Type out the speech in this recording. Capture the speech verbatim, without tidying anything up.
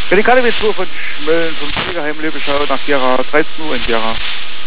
Ja, die K D W zwei von Schmölln vom Pflegeheim Löbeschau nach Gera, dreizehn Uhr in Gera.